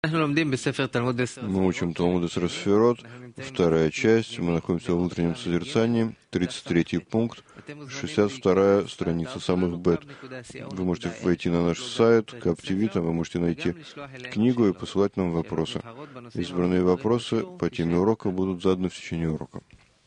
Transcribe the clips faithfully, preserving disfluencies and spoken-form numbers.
Мы учим Талмуд эсер Сферот, вторая часть, мы находимся во внутреннем созерцании, тридцать третий пункт, шестьдесят вторая страница, самых бет. Вы можете войти на наш сайт, Кап-ТВ, там вы можете найти книгу и посылать нам вопросы. Избранные вопросы по теме урока будут заданы в течение урока.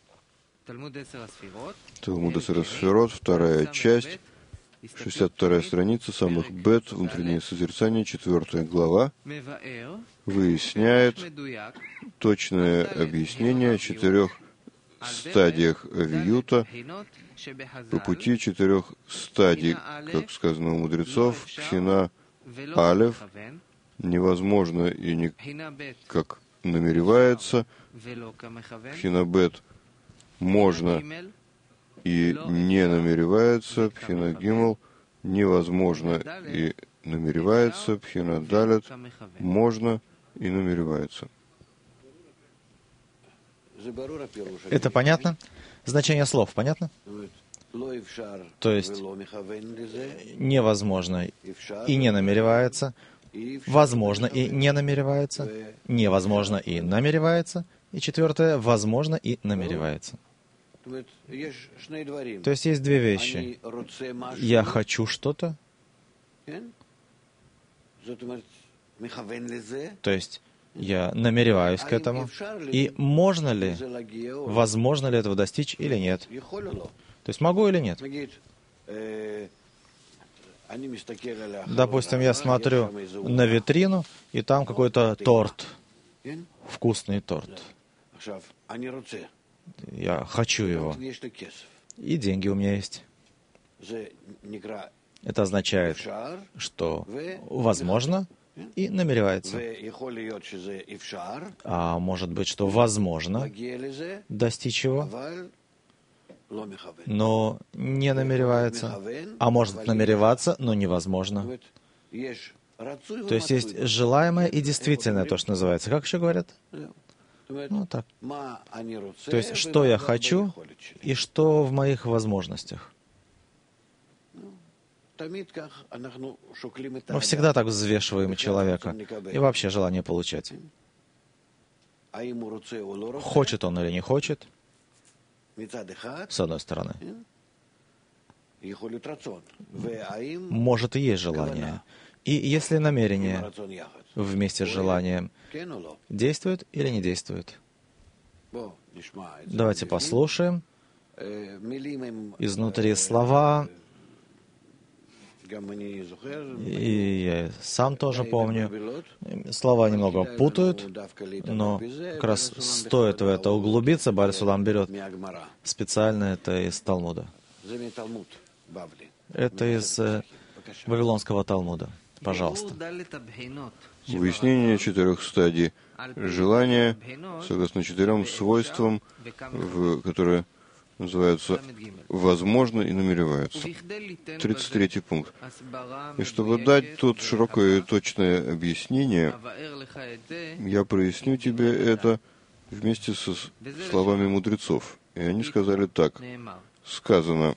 Талмуд эсер Сферот, вторая часть, шестьдесят вторая страница, самых бет, внутреннее созерцание, четвертая глава, выясняет точное объяснение о четырех стадиях авиюта по пути четырех стадий, как сказано у мудрецов, пхина алев, невозможно и не как намеревается, пхина бет, можно и не намеревается, пхина гимл, невозможно и намеревается, пхина далет, можно и намеревается. Это понятно? Значение слов понятно? То есть невозможно и не намеревается, возможно и не намеревается, невозможно и намеревается, и четвертое, возможно и намеревается. То есть есть две вещи. Я хочу что-то, то есть я намереваюсь к этому, и можно ли, возможно ли этого достичь или нет. То есть могу или нет. Допустим, я смотрю на витрину, и там какой-то торт, вкусный торт. Я хочу его. И деньги у меня есть. Это означает, что возможно и намеревается. А может быть, что возможно достичь его, но не намеревается. А может намереваться, но невозможно. То есть есть желаемое и действительное, то, что называется. Как еще говорят? Ну, так. То есть, что я хочу и что в моих возможностях. Мы всегда так взвешиваем человека и вообще желание получать. Хочет он или не хочет, с одной стороны. Может и есть желание. И если намерение вместе с желанием действует или не действует. Давайте послушаем. Изнутри слова. И я сам тоже помню. Слова немного путают, но как раз стоит в это углубиться. Бааль Сулам берет специально это из Талмуда. Это из Вавилонского Талмуда. Пожалуйста. Выяснение четырех стадий желания, согласно четырем свойствам, в, которые называются «возможно» и «намереваются». тридцать третий пункт. И чтобы дать тут широкое и точное объяснение, я проясню тебе это вместе со словами мудрецов. И они сказали так. Сказано,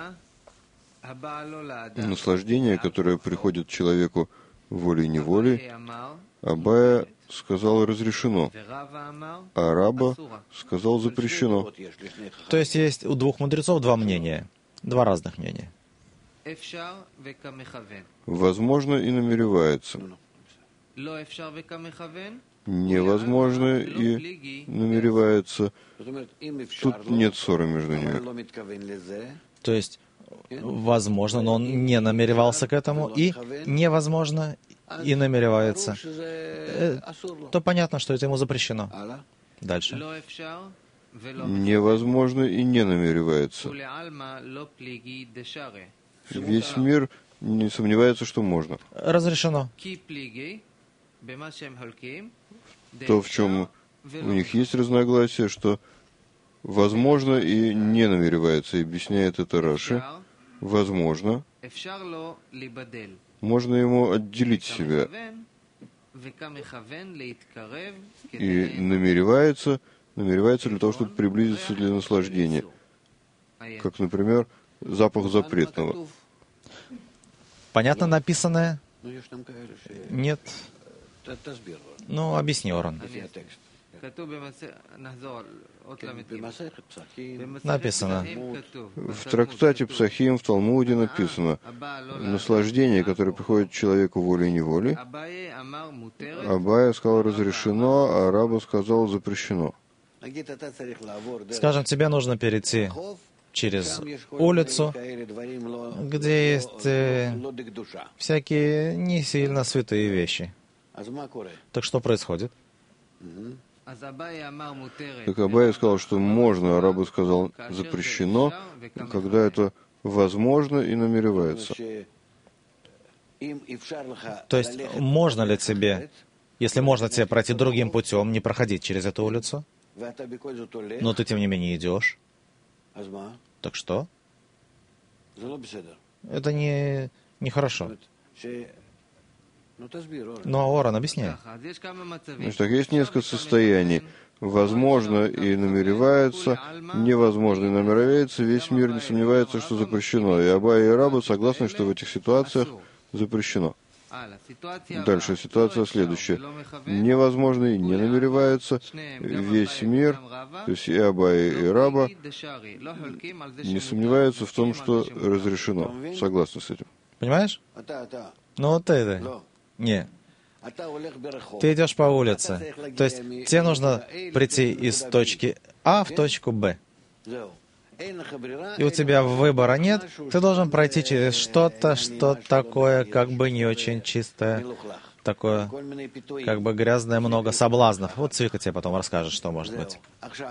наслаждение, которое приходит человеку волей-неволей, Абая сказал разрешено, а Раба сказал запрещено. То есть есть у двух мудрецов два мнения, два разных мнения. Возможно и намеревается. Невозможно и намеревается. Тут нет ссоры между ними. То есть возможно, но он не намеревался к этому, и невозможно, и намеревается, то понятно, что это ему запрещено. Дальше. Невозможно и не намеревается. Весь мир не сомневается, что можно. Разрешено. То, в чем у них есть разногласия, что возможно и не намеревается, и объясняет это Раши. Возможно, можно ему отделить себя. И намеревается, намеревается для того, чтобы приблизиться для наслаждения. Как, например, запах запретного. Понятно написанное? Нет. Ну, объясни, Оран. Написано. В трактате Псахим в Талмуде написано: наслаждение, которое приходит человеку волей-неволей, Абая сказал разрешено, а Раба сказал запрещено. Скажем, тебе нужно перейти через улицу, где есть э, всякие не сильно святые вещи. Так что происходит? Так Абай сказал, что можно, а Раба сказал запрещено, когда это возможно и намеревается. То есть, можно ли тебе, если можно тебе пройти другим путем, не проходить через эту улицу, но ты, тем не менее, идешь? Так что? Это не, не хорошо. Но, Оран, объясняй. Значит, так, есть несколько состояний. Возможно и намеревается, невозможно и намеревается, весь мир не сомневается, что запрещено. И Абай и Раба согласны, что в этих ситуациях запрещено. Дальше ситуация следующая. Невозможно и не намеревается, весь мир, то есть и Абай, и Раба, не сомневаются в том, что разрешено. Согласны с этим? Понимаешь? Ну вот это. Не. Ты идешь по улице. То есть тебе нужно прийти из точки А в точку Б. И у тебя выбора нет, ты должен пройти через что-то, что такое как бы не очень чистое, такое как бы грязное, много соблазнов. Вот Цвика тебе потом расскажет, что может быть.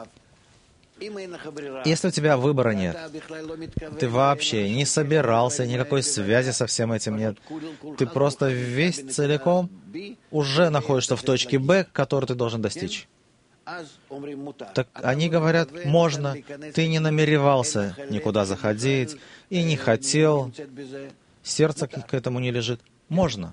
Если у тебя выбора нет, ты вообще не собирался, никакой связи со всем этим нет, ты просто весь целиком уже находишься в точке Б, которую ты должен достичь. Так они говорят, можно, ты не намеревался никуда заходить и не хотел, сердце к этому не лежит. Можно.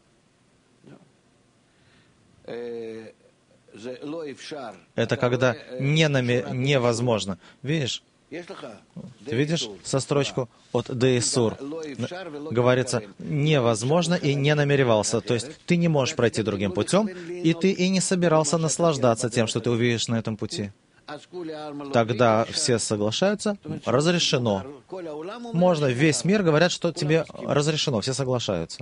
Это когда не наме... невозможно. Видишь? Ты видишь со строчку от Деисур? Говорится, невозможно и не намеревался. То есть ты не можешь пройти другим путем, и ты и не собирался наслаждаться тем, что ты увидишь на этом пути. Тогда все соглашаются, разрешено. Можно, весь мир говорят, что тебе разрешено, все соглашаются.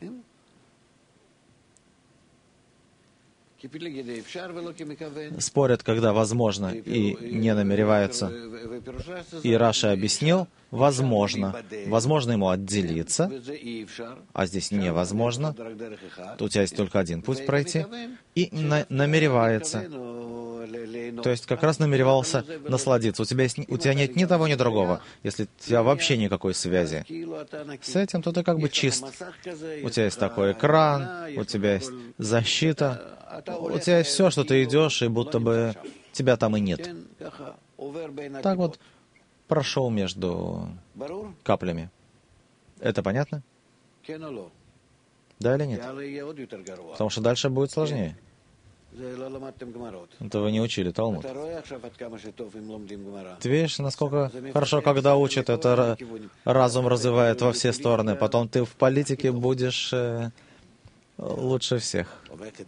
Спорят, когда возможно и не намереваются. И Раши объяснил, возможно. Возможно ему отделиться, а здесь невозможно. У тебя есть только один путь пройти. И на- намеревается. То есть как раз намеревался насладиться. У тебя, есть, у тебя нет ни того, ни другого. Если у тебя вообще никакой связи с этим, то ты как бы чист. У тебя есть такой экран, у тебя есть защита. У тебя есть все, что ты идешь, и будто бы тебя там и нет. Так вот, прошел между каплями. Это понятно? Да или нет? Потому что дальше будет сложнее. Это вы не учили Талмуд. Ты видишь, насколько хорошо, когда учат, это разум развивает во все стороны. Потом ты в политике будешь э, лучше всех.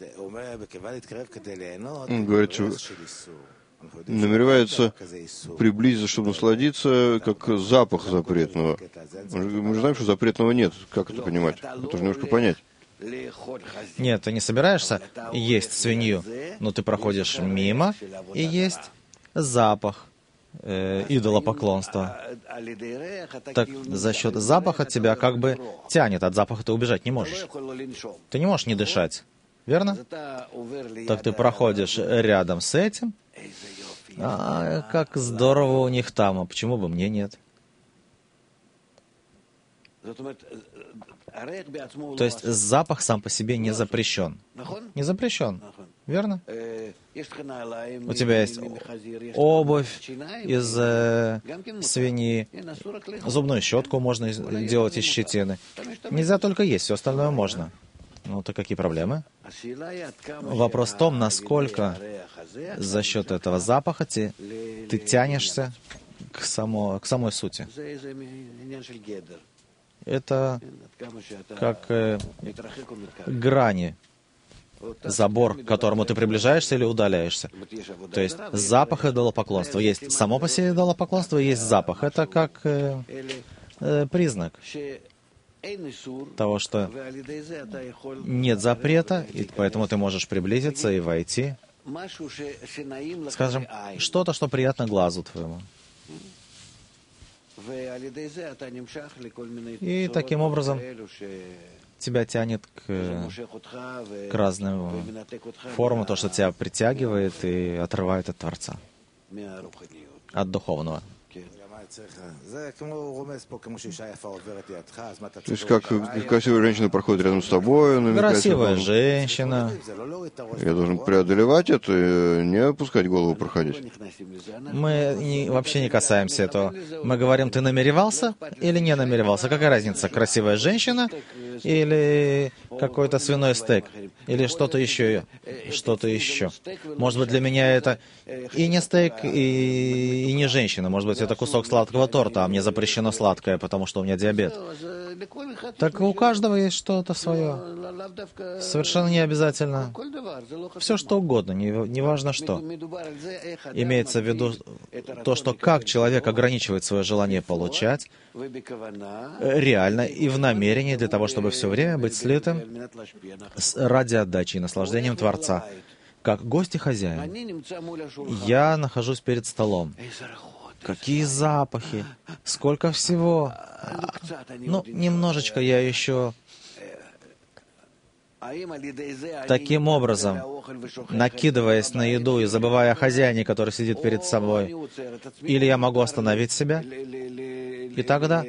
Он говорит, что намеревается приблизиться, чтобы насладиться, как запах запретного. Мы же знаем, что запретного нет. Как это понимать? Это же немножко понять. Нет, ты не собираешься есть свинью, но ты проходишь мимо, и есть запах э, идолопоклонства. Так за счет запаха тебя как бы тянет, от запаха ты убежать не можешь. Ты не можешь не дышать, верно? Так ты проходишь рядом с этим, а как здорово у них там, а почему бы мне нет? То есть запах сам по себе не запрещен. Не запрещен, верно? У тебя есть обувь из э, свиньи, зубную щетку можно делать из щетины. Нельзя только есть, все остальное можно. Ну, то какие проблемы? Вопрос в том, насколько за счет этого запаха ты, ты тянешься к, само, к самой сути. Это как э, грани. забор, к которому ты приближаешься или удаляешься. То есть запах идолопоклонства. Есть само по себе идолопоклонство, есть запах. Это как э, э, признак того, что нет запрета, и поэтому ты можешь приблизиться и войти. Скажем, что-то, что приятно глазу твоему. И таким образом тебя тянет к, к разным формам, то, что тебя притягивает и отрывает от Творца, от духовного. То есть, как красивая женщина проходит рядом с тобой, красивая женщина. Я должен преодолевать это и не опускать голову, проходить. Мы не, вообще не касаемся этого. Мы говорим, ты намеревался или не намеревался? Какая разница, красивая женщина или какой-то свиной стейк? Или что-то еще? Что-то еще. Может быть, для меня это и не стейк, и, и не женщина. Может быть, это кусок сладкого торта, а мне запрещено сладкое, потому что у меня диабет. Так у каждого есть что-то свое. Совершенно не обязательно. Все что угодно, не, не важно что. Имеется в виду то, что как человек ограничивает свое желание получать, реально и в намерении для того, чтобы все время быть слитым ради отдачи и наслаждением Творца. Как гость и хозяин. Я нахожусь перед столом. Какие запахи, сколько всего. Ну, немножечко я еще таким образом, накидываясь на еду и забывая о хозяине, который сидит перед собой, или я могу остановить себя, и тогда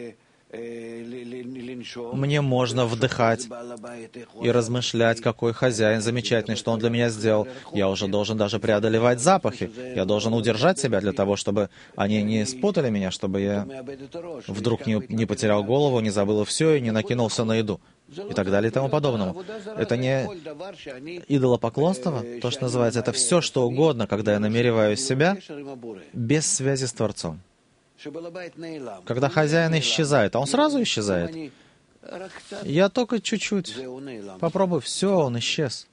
мне можно вдыхать и размышлять, какой хозяин замечательный, что он для меня сделал. Я уже должен даже преодолевать запахи. Я должен удержать себя для того, чтобы они не спутали меня, чтобы я вдруг не, не потерял голову, не забыл все и не накинулся на еду. И так далее и тому подобному. Это не идолопоклонство, то, что называется, это все, что угодно, когда я намереваю себя без связи с Творцом. Когда хозяин исчезает, а он сразу исчезает. Я только чуть-чуть попробую, все, он исчез.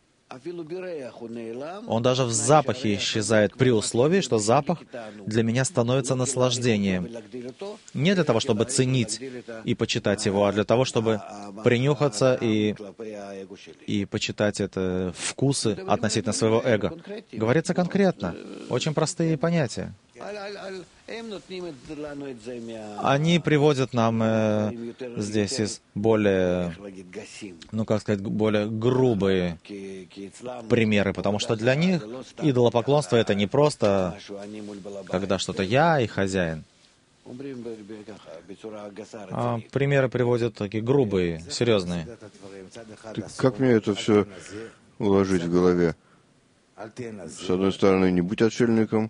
Он даже в запахе исчезает при условии, что запах для меня становится наслаждением. Не для того, чтобы ценить и почитать его, а для того, чтобы принюхаться и, и почитать это вкусы относительно своего эго. Говорится конкретно. Очень простые понятия. Они приводят нам э, здесь из более, ну как сказать, более грубые примеры, потому что для них идолопоклонство — это не просто, когда что-то я и хозяин. А примеры приводят такие грубые, серьезные. Как мне это все уложить в голове? С одной стороны, не будь отшельником.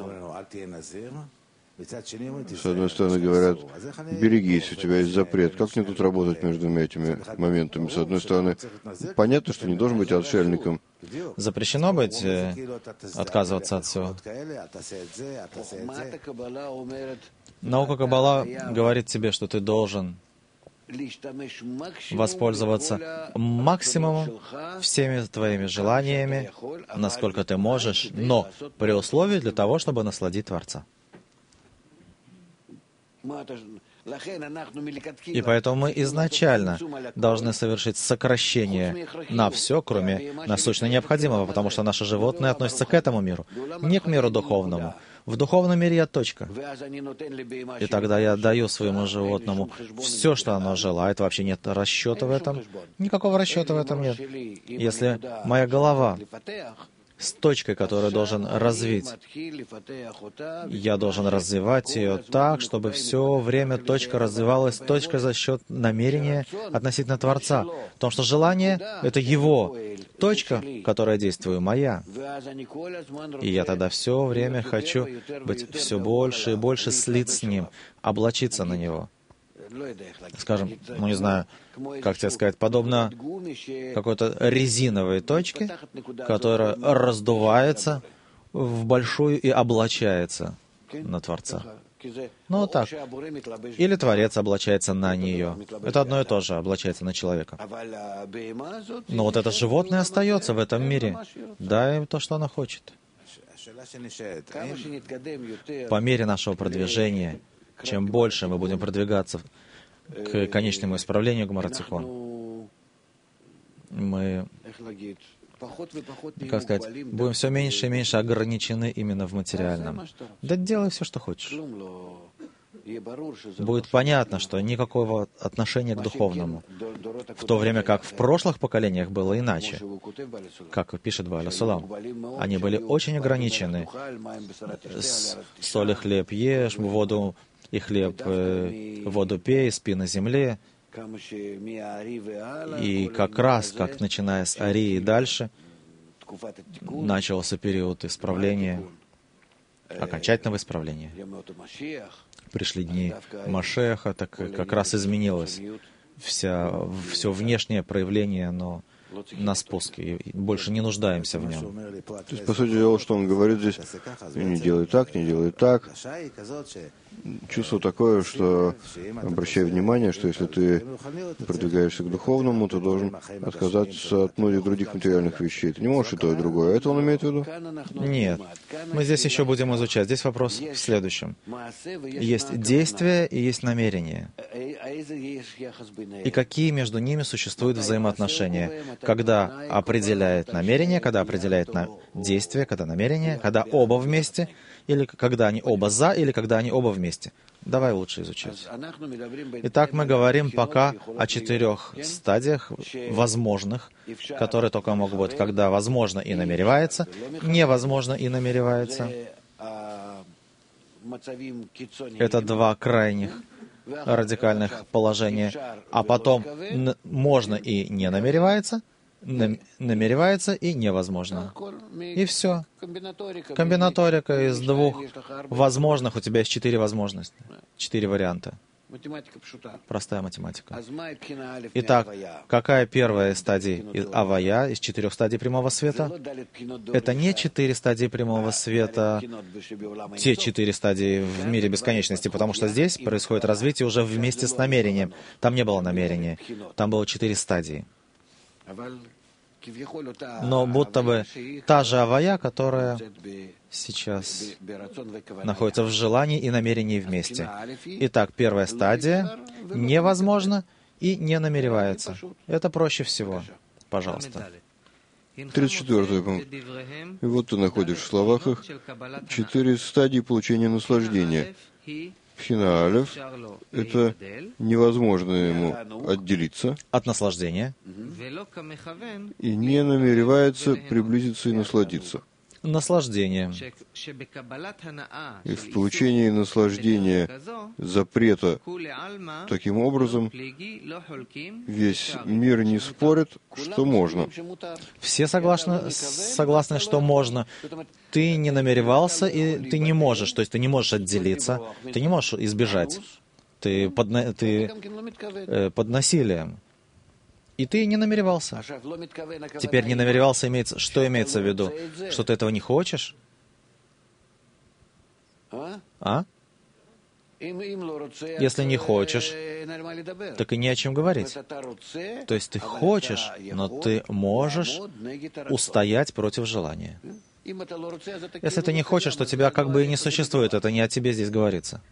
С одной стороны, говорят, берегись, у тебя есть запрет. Как мне тут работать между этими моментами? С одной стороны, понятно, что не должен быть отшельником. Запрещено быть, э, отказываться от всего. Наука Каббала говорит тебе, что ты должен воспользоваться максимумом всеми твоими желаниями, насколько ты можешь, но при условии для того, чтобы насладить Творца. И поэтому мы изначально должны совершить сокращение на все, кроме насущно необходимого, потому что наши животные относятся к этому миру, не к миру духовному. В духовном мире я точка. И тогда я даю своему животному все, что оно желает. Вообще нет расчета в этом. Никакого расчета в этом нет. Если моя голова с точкой, которую должен развить, я должен развивать ее так, чтобы все время точка развивалась, точка за счет намерения относительно Творца. Потому что желание — это его точка, которая действует, моя. И я тогда все время хочу быть все больше и больше слит с Ним, облачиться на Него. Скажем, ну не знаю, как тебе сказать, подобно какой-то резиновой точке, которая раздувается в большую и облачается на Творца. Ну, так. Или Творец облачается на нее. Это одно и то же, облачается на человека. Но вот это животное остается в этом мире. Дай им то, что оно хочет. По мере нашего продвижения, чем больше мы будем продвигаться к конечному исправлению Гмара-Цикон, мы, как сказать, будем все меньше и меньше ограничены именно в материальном. Да делай все, что хочешь. Будет понятно, что никакого отношения к духовному. В то время как в прошлых поколениях было иначе. Как пишет Бааля Сулам. Они были очень ограничены. Соль и хлеб ешь, воду и хлеб, воду пей, спи на земле. И как раз, как начиная с Арии и дальше, начался период исправления, окончательного исправления. Пришли дни Машеха, так как раз изменилось вся, все внешнее проявление, но на спуске, и больше не нуждаемся в нем. То есть, по сути дела, что он говорит здесь, не делай так, не делай так. Чувство такое, что, обращай внимание, что если ты продвигаешься к духовному, то должен отказаться от многих других материальных вещей. Ты не можешь и то, и другое. Это он имеет в виду? Нет. Мы здесь еще будем изучать. Здесь вопрос в следующем. Есть действие и есть намерение. И какие между ними существуют взаимоотношения? Когда определяет намерение, когда определяет на действие, когда намерение, когда оба вместе, или когда они оба за, или когда они оба вместе. Давай лучше изучать. Итак, мы говорим пока о четырех стадиях возможных, которые только могут быть, когда возможно и намеревается, невозможно и намеревается. Это два крайних радикальных положения. А потом можно и не намеревается, намеревается и невозможно. И все. Комбинаторика из двух возможных, у тебя есть четыре возможности, четыре варианта. Простая математика. Итак, какая первая стадия из авая, из четырех стадий прямого света? Это не четыре стадии прямого света, те четыре стадии в мире бесконечности, потому что здесь происходит развитие уже вместе с намерением. Там не было намерения, там было четыре стадии. Но будто бы та же авая, которая сейчас находится в желании и намерении вместе. Итак, первая стадия — невозможно и не намеревается. Это проще всего. Пожалуйста. тридцать четвёртый пункт. И вот ты находишь в словах их четыре стадии получения наслаждения. Пхина алеф — это невозможно ему отделиться от наслаждения и не намеревается приблизиться и насладиться. Наслаждение. И в получении наслаждения запрета таким образом весь мир не спорит, что можно. Все согласны, согласны, что можно. Ты не намеревался, и ты не можешь, то есть ты не можешь отделиться, ты не можешь избежать. Ты под, ты, э, под насилием. И ты не намеревался. Теперь не намеревался, имеется, что имеется в виду? Что ты этого не хочешь? А? Если не хочешь, так и не о чем говорить. То есть ты хочешь, но ты можешь устоять против желания. Если ты не хочешь, то тебя как бы и не существует. Это не о тебе здесь говорится.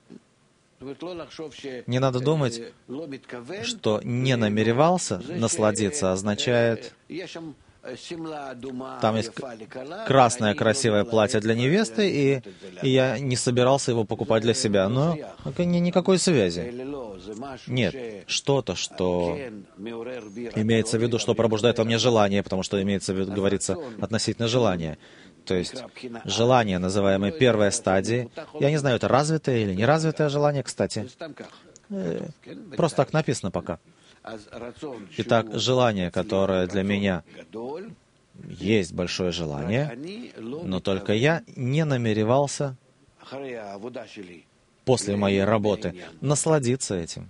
Не надо думать, что не намеревался насладиться, означает, там есть красное красивое платье для невесты, и, и я не собирался его покупать для себя. Но никакой связи. Нет, что-то, что имеется в виду, что пробуждает во мне желание, потому что имеется в виду, говорится, относительно желания. То есть желание, называемое первой стадией, я не знаю, это развитое или неразвитое желание, кстати. Просто так написано пока. Итак, желание, которое для меня есть большое желание, но только я не намеревался после моей работы насладиться этим.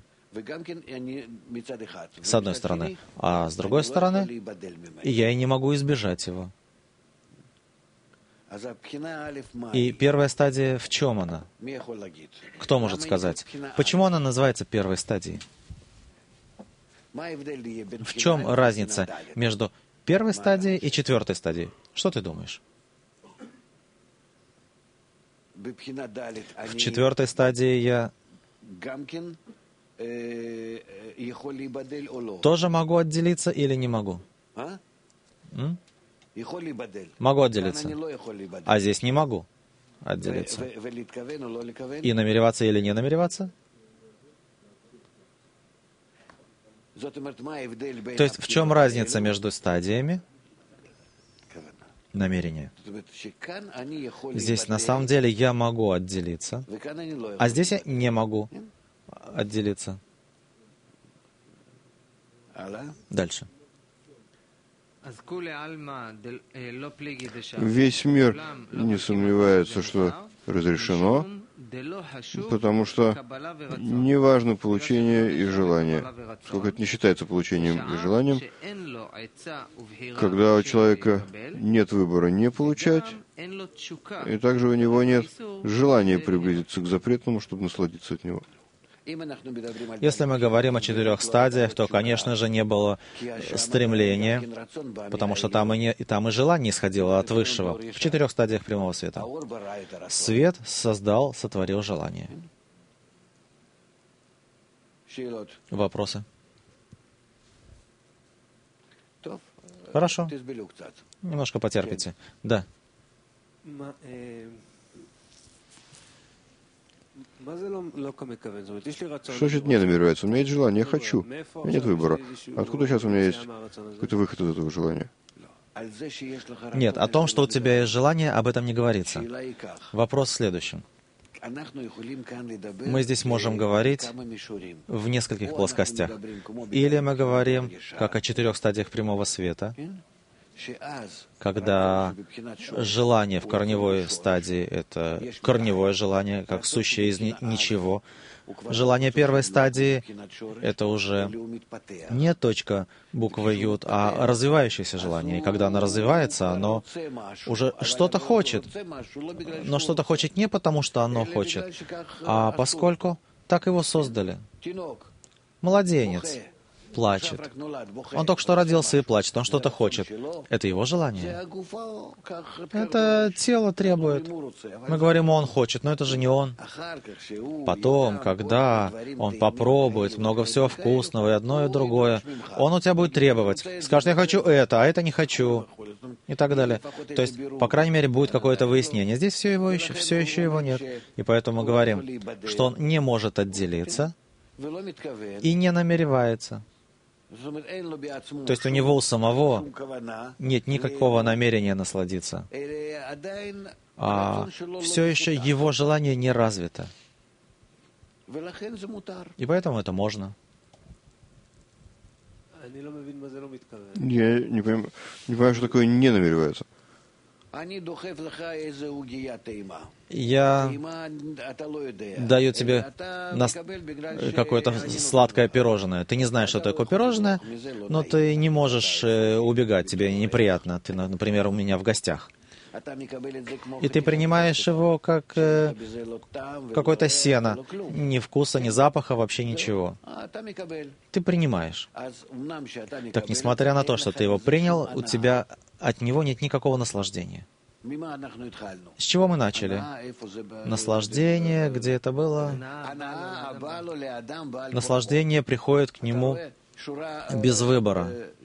С одной стороны. А с другой стороны, я и не могу избежать его. И первая стадия, в чем она? Кто может сказать? Почему она называется первой стадией? В чем разница между первой стадией и четвертой стадией? Что ты думаешь? В четвертой стадии я тоже могу отделиться или не могу? М? Могу отделиться. А здесь не могу отделиться. И намереваться или не намереваться? То есть в чем разница между стадиями намерения? Здесь на самом деле я могу отделиться, а здесь я не могу отделиться. Дальше. Весь мир не сомневается, что разрешено, потому что не важно получение и желание, сколько это не считается получением и желанием. Когда у человека нет выбора не получать, и также у него нет желания приблизиться к запретному, чтобы насладиться от него. Если мы говорим о четырех стадиях, то, конечно же, не было стремления, потому что там и, не, и там и желание исходило от Высшего, в четырех стадиях прямого света. Свет создал, сотворил желание. Вопросы? Хорошо. Немножко потерпите. Да. Что значит не намеревается? У меня есть желание, я хочу. У меня нет выбора. Откуда сейчас у меня есть какой-то выход из этого желания? Нет, о том, что у тебя есть желание, об этом не говорится. Вопрос в следующем. Мы здесь можем говорить в нескольких плоскостях. Или мы говорим, как о четырех стадиях прямого света, когда желание в корневой стадии — это корневое желание, как сущее из ничего. Желание первой стадии — это уже не точка буквы Юд, а развивающееся желание. И когда оно развивается, оно уже что-то хочет. Но что-то хочет не потому, что оно хочет, а поскольку так его создали. Младенец плачет. Он только что родился и плачет, он что-то хочет. Это его желание. Это тело требует. Мы говорим, он хочет, но это же не он. Потом, когда он попробует много всего вкусного, и одно, и другое, он у тебя будет требовать. Скажет, я хочу это, а это не хочу. И так далее. То есть, по крайней мере, будет какое-то выяснение. Здесь все, его еще, все еще его нет. И поэтому мы говорим, что он не может отделиться и не намеревается. То есть у него у самого нет никакого намерения насладиться, а все еще его желание не развито. И поэтому это можно. Я не понимаю, не понимаю, что такое не намеревается. Я даю тебе нас... какое-то сладкое пирожное. Ты не знаешь, что такое пирожное, но ты не можешь убегать, тебе неприятно. Ты, например, у меня в гостях. И ты принимаешь его как э, какое-то сено. Ни вкуса, ни запаха, вообще ничего. Ты принимаешь. Так, несмотря на то, что ты его принял, у тебя от него нет никакого наслаждения. С чего мы начали? Наслаждение, где это было? Наслаждение приходит к нему без выбора.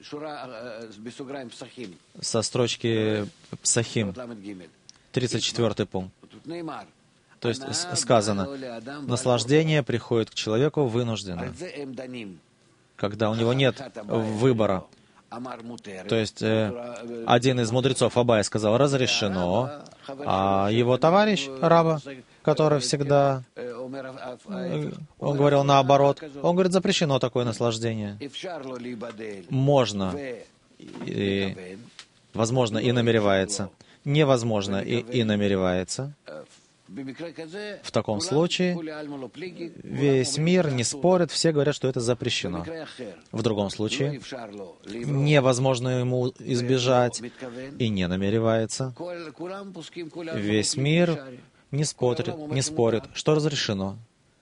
Со строчки Псахим, тридцать четвёртый пункт. То есть сказано, наслаждение приходит к человеку вынужденно, когда у него нет выбора. То есть э, один из мудрецов Абая сказал «разрешено», а его товарищ, Раба, который всегда, э, он говорил наоборот, он говорит «запрещено такое наслаждение». Можно, и, возможно, и намеревается. Невозможно и, и намеревается. В таком случае весь мир не спорит, все говорят, что это запрещено. В другом случае невозможно ему избежать и не намеревается. Весь мир не спорит, не спорит, что разрешено.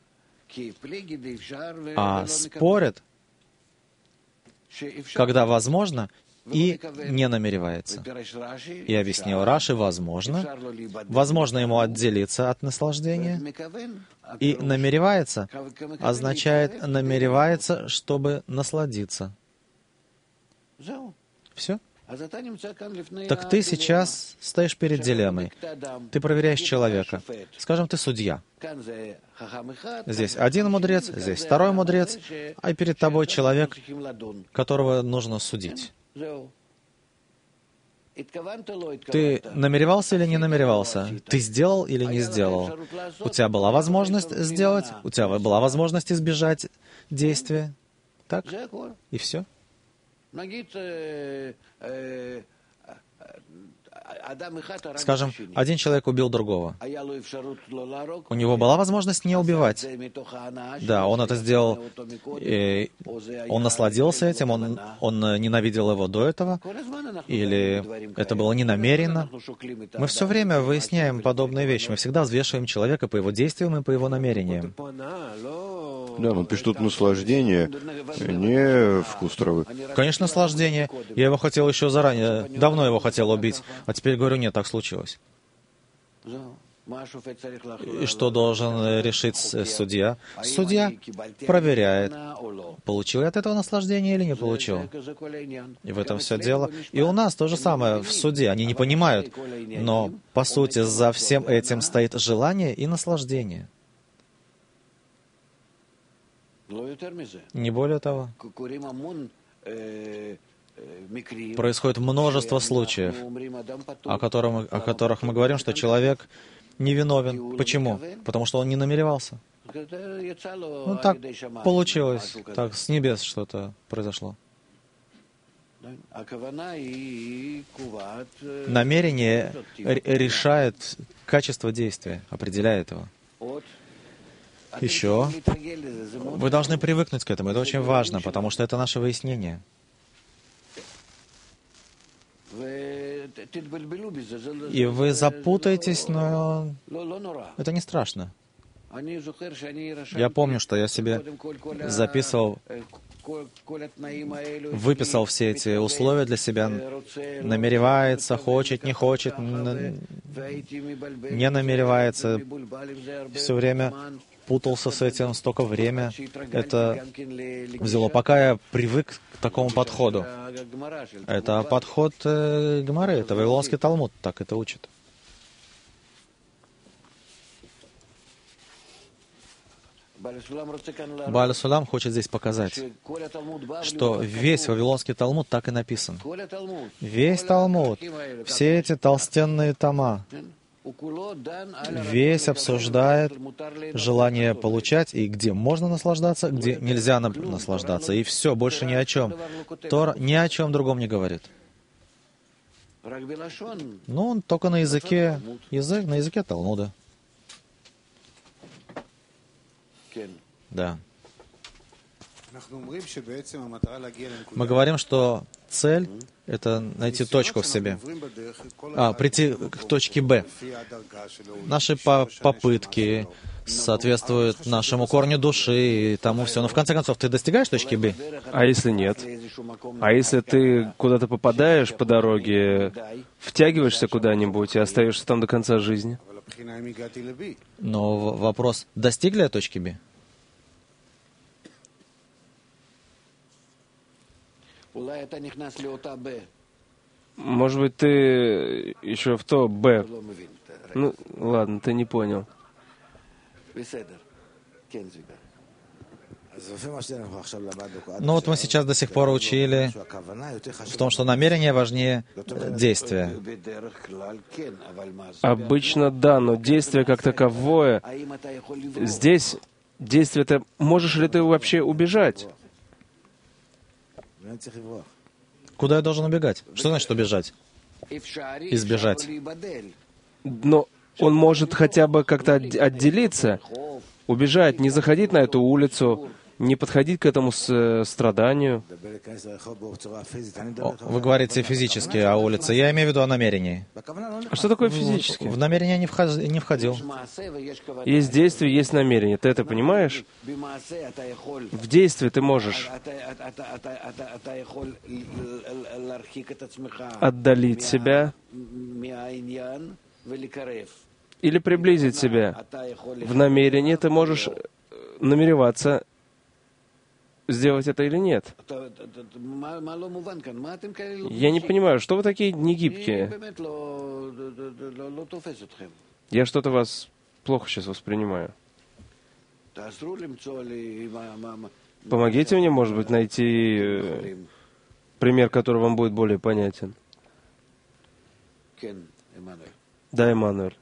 А спорят, когда возможно, и не намеревается. И объяснил Раши, возможно, возможно ему отделиться от наслаждения, и намеревается означает намеревается, чтобы насладиться. Все. Так ты сейчас стоишь перед дилеммой. Ты проверяешь человека. Скажем, ты судья. Здесь один мудрец, здесь второй мудрец, а перед тобой человек, которого нужно судить. Ты намеревался или не намеревался? Ты сделал или не сделал? У тебя была возможность сделать, у тебя была возможность избежать действия. Так? И все. Скажем, один человек убил другого. У него была возможность не убивать. Да, он это сделал, и он насладился этим, он, он ненавидел его до этого, или это было ненамеренно. Мы все время выясняем подобные вещи. Мы всегда взвешиваем человека по его действиям и по его намерениям. Да, он пишет тут наслаждение, не вкус травы. Конечно, наслаждение. Я его хотел еще заранее, давно его хотел убить, а теперь говорю, нет, так случилось. И что должен решить судья? Судья проверяет, получил я от этого наслаждение или не получил. И в этом все дело. И у нас то же самое в суде. Они не понимают, но, по сути, за всем этим стоит желание и наслаждение. Не более того. Происходит множество случаев, о, котором, о которых мы говорим, что человек невиновен. Почему? Потому что он не намеревался. Ну, так получилось. Так, с небес что-то произошло. Намерение решает качество действия, определяет его. Еще вы должны привыкнуть к этому. Это очень важно, потому что это наше выяснение. И вы запутаетесь, но это не страшно. Я помню, что я себе записывал, выписал все эти условия для себя. Намеревается, хочет, не хочет, не намеревается. Все время путался с этим, столько время это взяло. Пока я привык к такому подходу. Это подход э, Гемары, это Вавилонский Талмуд, так это учит. Бааль Сулам хочет здесь показать, что весь Вавилонский Талмуд так и написан. Весь Талмуд, все эти толстенные тома, весь обсуждает желание получать, и где можно наслаждаться, где нельзя наслаждаться. И все, больше ни о чем. Тора ни о чем другом не говорит. Ну, он только на языке, язык, на языке Талмуда. Да. Мы говорим, что цель — это найти точку в себе, а, прийти к точке Б. Наши по попытки соответствуют нашему корню души и тому все. Но в конце концов, ты достигаешь точки Б? А если нет? А если ты куда-то попадаешь по дороге, втягиваешься куда-нибудь и остаешься там до конца жизни? Но вопрос, достигли я точки Б? Может быть, ты еще в то Б. Ну, ладно, ты не понял. Ну вот мы сейчас до сих пор учили в том, что намерение важнее действия. Обычно да, но действие как таковое... Здесь действие-то... Можешь ли ты вообще убежать? Куда я должен убегать? Что значит убежать? Избежать. Но он может хотя бы как-то отделиться, убежать, не заходить на эту улицу, не подходить к этому с страданию. О, вы говорите физически о улице. Я имею в виду о намерении. А что такое физически? В намерение не вхож- не входил. Есть действие, есть намерение. Ты это понимаешь? В действии ты можешь отдалить себя или приблизить себя. В намерении ты можешь намереваться сделать это или нет. Я не понимаю, что вы такие негибкие? Я что-то вас плохо сейчас воспринимаю. Помогите мне, может быть, найти э, пример, который вам будет более понятен. Да, Эммануэль.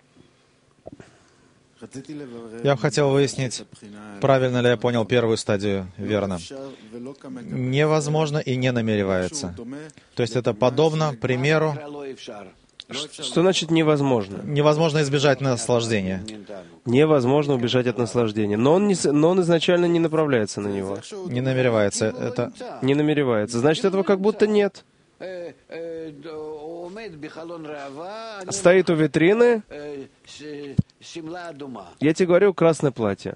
Я хотел выяснить, правильно ли я понял первую стадию, верно. Невозможно и не намеревается. То есть это подобно примеру. Что значит невозможно? Невозможно избежать наслаждения. Невозможно убежать от наслаждения. Но он, не, но он изначально не направляется на него. Не намеревается. Это Не намеревается. Значит, этого как будто нет. Стоит у витрины. Я тебе говорю, красное платье.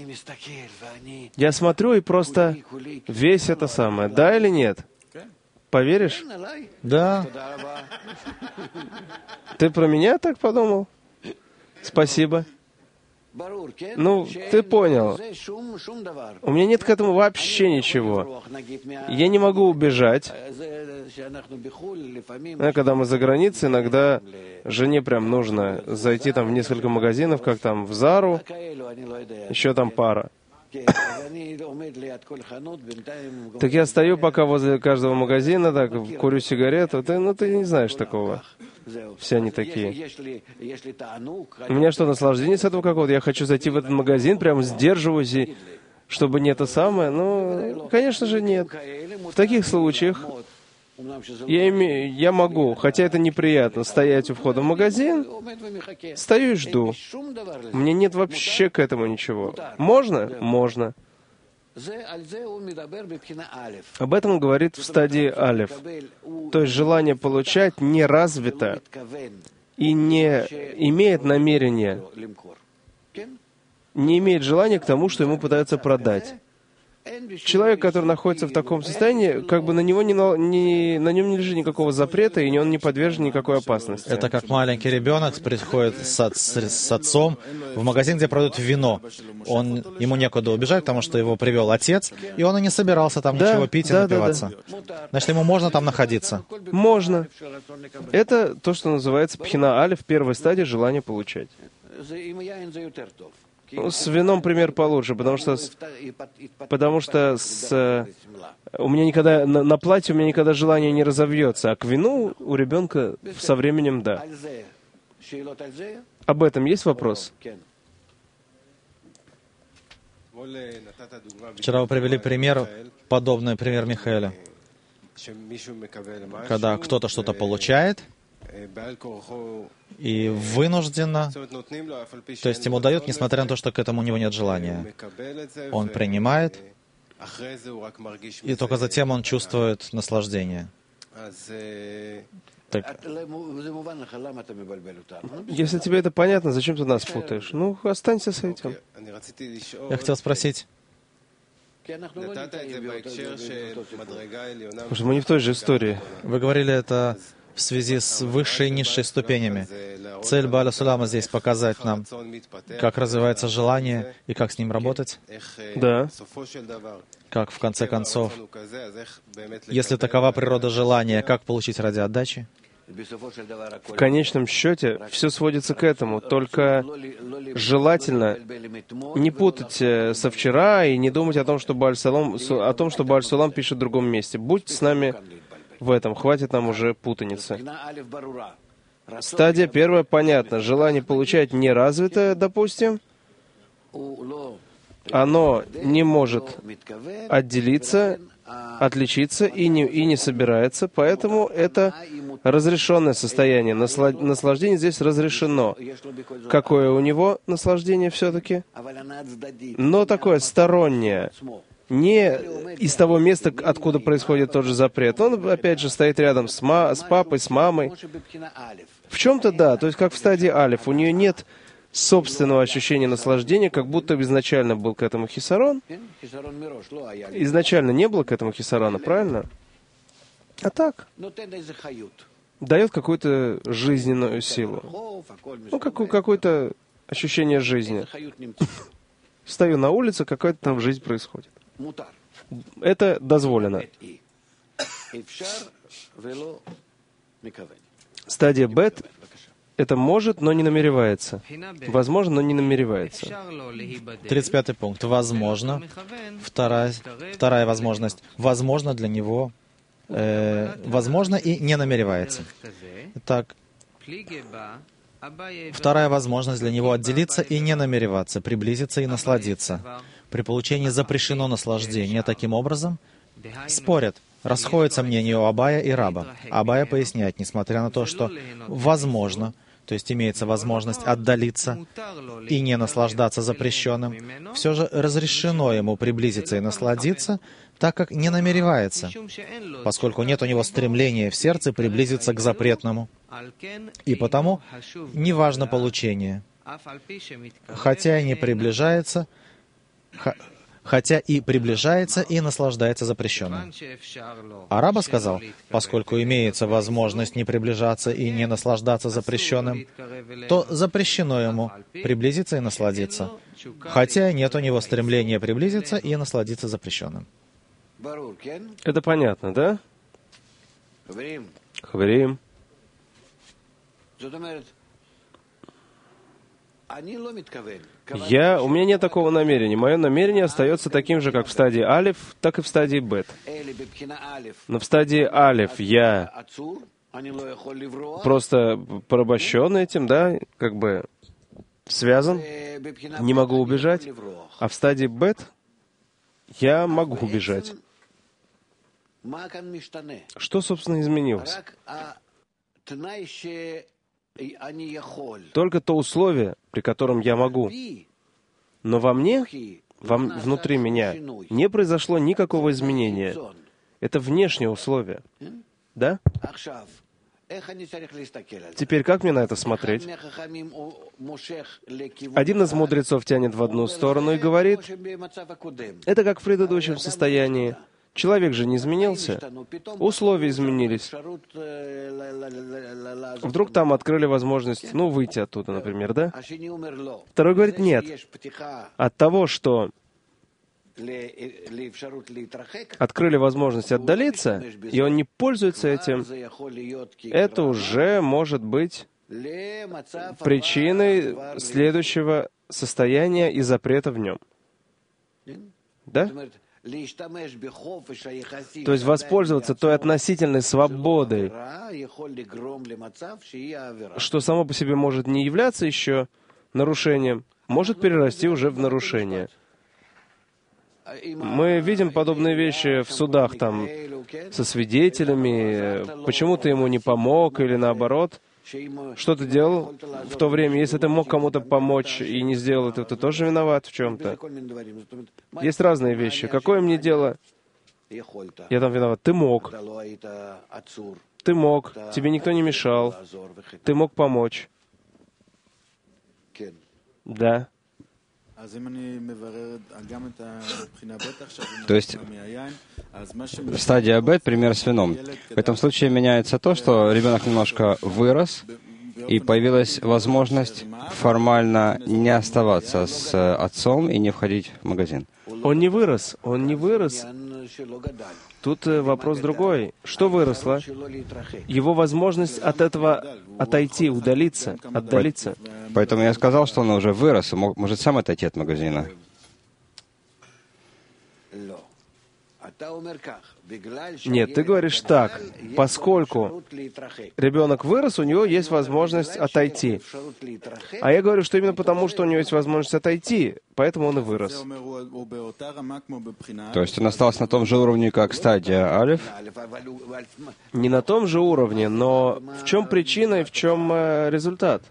Я смотрю и просто весь это самое. Да или нет? Поверишь? да. Ты про меня так подумал? Спасибо. Ну, ты понял. У меня нет к этому вообще ничего. Я не могу убежать. А когда мы за границей, иногда жене прям нужно зайти там в несколько магазинов, как там в Зару, еще там пара. Так я стою пока возле каждого магазина, так курю сигарету. Ты, ну, ты не знаешь такого. Все они такие. У меня что, наслаждение с этого какого-то? Я хочу зайти в этот магазин, прям сдерживаюсь, и чтобы не это самое. Ну, конечно же, нет. В таких случаях я, имею, я могу, хотя это неприятно, стоять у входа в магазин, стою и жду. Мне нет вообще к этому ничего. Можно? Можно. Об этом он говорит в стадии алеф. То есть желание получать не развито и не имеет намерения, не имеет желания к тому, что ему пытаются продать. Человек, который находится в таком состоянии, как бы на него не, не, на нем не лежит никакого запрета, и он не подвержен никакой опасности. Это как маленький ребенок приходит с, от, с отцом в магазин, где продают вино. Он, ему некуда убежать, потому что его привел отец, и он и не собирался там да, ничего пить да, и напиваться. Да, да. Значит, ему можно там находиться? Можно. Это то, что называется пхина алеф, первая стадия желания получать. Ну, с вином пример получше, потому что, потому что с, у меня никогда на, на платье у меня никогда желание не разовьется, а к вину у ребенка со временем да. Об этом есть вопрос? Вчера вы привели пример, подобный пример Михаэля, когда кто-то что-то получает и вынужденно, то есть ему дают, несмотря на то, что к этому у него нет желания. Он принимает, и только затем он чувствует наслаждение. Так. Если тебе это понятно, зачем ты нас путаешь? Ну, останься с этим. Я хотел спросить. Потому что мы не в той же истории. Вы говорили это в связи с высшей и низшей ступенями. Цель Бааля Сулама здесь показать нам, как развивается желание и как с ним работать. Да. Как в конце концов, если такова природа желания, как получить ради отдачи? В конечном счете все сводится к этому. Только желательно не путать со вчера и не думать о том, что Бааль Сулам, о том, что Бааль Сулам пишет в другом месте. Будьте с нами в этом. Хватит нам уже путаницы. Стадия первая понятна. Желание получать не развито, допустим. Оно не может отделиться отличиться и не, и не собирается, поэтому это разрешенное состояние. Наслаждение здесь разрешено. Какое у него наслаждение все-таки? Но такое стороннее. Не из того места, откуда происходит тот же запрет. Он, опять же, стоит рядом с, ма- с папой, с мамой. В чем-то да, то есть как в стадии алиф. У нее нет собственного ощущения наслаждения, как будто изначально был к этому хисарон. Изначально не было к этому хисарона, правильно? А так, дает какую-то жизненную силу. Ну, какое- какое-то ощущение жизни. Стою на улице, какая-то там жизнь происходит. Это дозволено. Стадия бет — это может, но не намеревается. Возможно, но не намеревается. тридцать пятый пункт. Возможно. Вторая, вторая возможность. Возможно для него. Э, возможно и не намеревается. Так. Вторая возможность для него отделиться и не намереваться, приблизиться и насладиться. При получении запрещено наслаждение. Таким образом, спорят, расходятся мнения у Абая и Раба. Абая поясняет, несмотря на то, что возможно, то есть имеется возможность отдалиться и не наслаждаться запрещенным, все же разрешено ему приблизиться и насладиться, так как не намеревается, поскольку нет у него стремления в сердце приблизиться к запретному. И потому неважно получение, хотя и не приближается, хотя и приближается и наслаждается запрещенным. А Раба сказал, поскольку имеется возможность не приближаться и не наслаждаться запрещенным, то запрещено ему приблизиться и насладиться, хотя нет у него стремления приблизиться и насладиться запрещенным. Это понятно, да? Хаверим. Я, у меня нет такого намерения. Мое намерение остается таким же, как в стадии алиф, так и в стадии бет. Но в стадии алиф я просто порабощен этим, да, как бы связан, не могу убежать. А в стадии бет я могу убежать. Что, собственно, изменилось? Только то условие, при котором я могу. Но во мне, во, внутри меня, не произошло никакого изменения. Это внешнее условие. Да? Теперь как мне на это смотреть? Один из мудрецов тянет в одну сторону и говорит, это как в предыдущем состоянии. Человек же не изменился, условия изменились. Вдруг там открыли возможность, ну, выйти оттуда, например, да? Второй говорит, нет. От того, что открыли возможность отдалиться, и он не пользуется этим, это уже может быть причиной следующего состояния и запрета в нем. Да? То есть воспользоваться той относительной свободой, что само по себе может не являться еще нарушением, может перерасти уже в нарушение. Мы видим подобные вещи в судах там со свидетелями, почему ты ему не помог или наоборот. Что ты делал в то время? Если ты мог кому-то помочь и не сделал это, ты тоже виноват в чем-то. Есть разные вещи. Какое мне дело? Я там виноват. Ты мог. Ты мог. Тебе никто не мешал. Ты мог помочь. Да. То есть в стадии абет пример с вином. В этом случае меняется то, что ребенок немножко вырос, и появилась возможность формально не оставаться с отцом и не входить в магазин. Он не вырос, он не вырос. Тут вопрос другой. Что выросло? Его возможность от этого отойти, удалиться, отдалиться. Поэтому я сказал, что он уже вырос и мог, может сам отойти от магазина. Нет, ты говоришь так, поскольку ребенок вырос, у него есть возможность отойти. А я говорю, что именно потому, что у него есть возможность отойти, поэтому он и вырос. То есть он остался на том же уровне, как стадия алиф? Не на том же уровне, но в чем причина и в чем э, результат?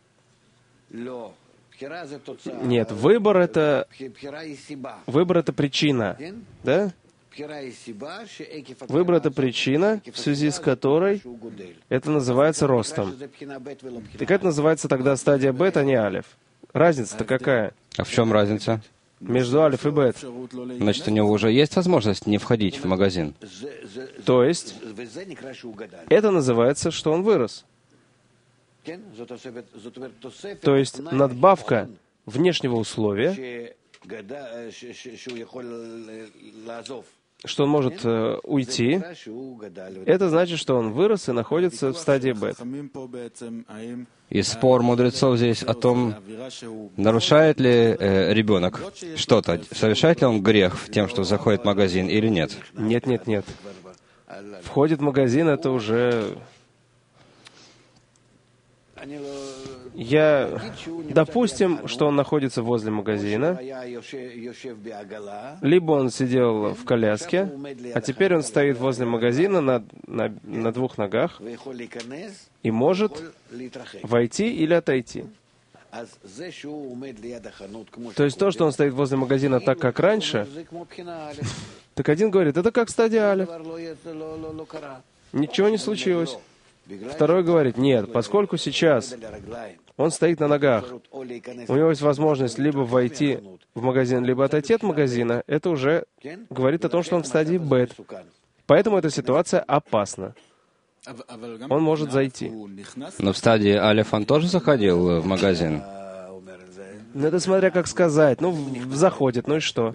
Нет, выбор это выбор это причина, да? Выбор это причина, в связи с которой это называется ростом. Так это называется тогда стадия бет, а не алиф. Разница-то какая? А в чем разница? Между алиф и бет. Значит, у него уже есть возможность не входить в магазин. То есть, это называется, что он вырос. То есть, надбавка внешнего условия, что он может э, уйти, это значит, что он вырос и находится в стадии бет. И спор мудрецов здесь о том, нарушает ли э, ребенок что-то, совершает ли он грех тем, что заходит в магазин, или нет? Нет, нет, нет. Входит в магазин, это уже... Я... Допустим, что он находится возле магазина, либо он сидел в коляске, а теперь он стоит возле магазина на, на, на двух ногах и может войти или отойти. То есть то, что он стоит возле магазина так, как раньше, так один говорит, это как стадия алиф. Ничего не случилось. Второй говорит, нет, поскольку сейчас он стоит на ногах, у него есть возможность либо войти в магазин, либо отойти от магазина, это уже говорит о том, что он в стадии бет. Поэтому эта ситуация опасна. Он может зайти. Но в стадии алиф он тоже заходил в магазин? Ну, это смотря как сказать. Ну, заходит, ну и что?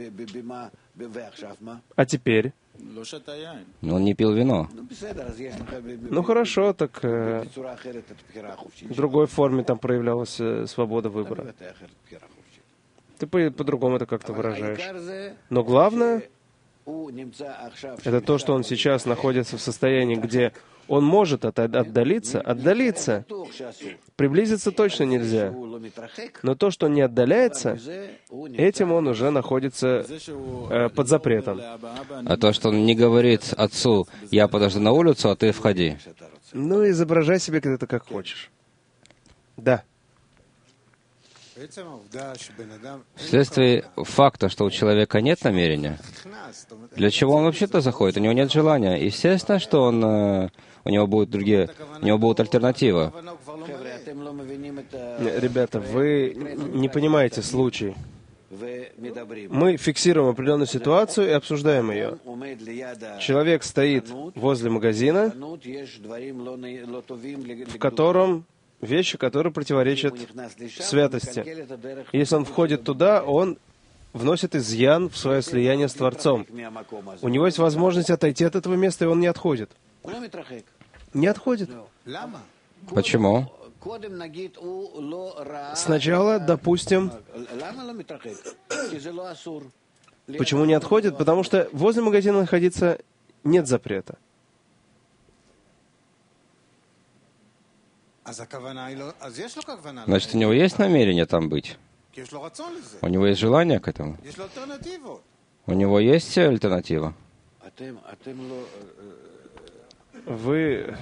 А теперь? Но он не пил вино. Ну хорошо, так э, в другой форме там проявлялась э, свобода выбора. Ты по- по-другому это как-то выражаешь. Но главное, это то, что он сейчас находится в состоянии, где он может от- отдалиться, отдалиться. Приблизиться точно нельзя. Но то, что не отдаляется, этим он уже находится э, под запретом. А то, что он не говорит отцу, я подожду на улицу, а ты входи. Ну, изображай себе это как хочешь. Да. Вследствие факта, что у человека нет намерения, для чего он вообще-то заходит? У него нет желания. Естественно, что он, э, у него будут другие, у него будут альтернативы. Ребята, вы не понимаете случай. Мы фиксируем определенную ситуацию и обсуждаем ее. Человек стоит возле магазина, в котором вещи, которые противоречат святости. Если он входит туда, он вносит изъян в свое слияние с Творцом. У него есть возможность отойти от этого места, и он не отходит. Не отходит. Почему? Сначала, допустим, почему не отходит? Потому что возле магазина находиться нет запрета. Значит, у него есть намерение там быть? У него есть желание к этому? У него есть альтернатива? Вы...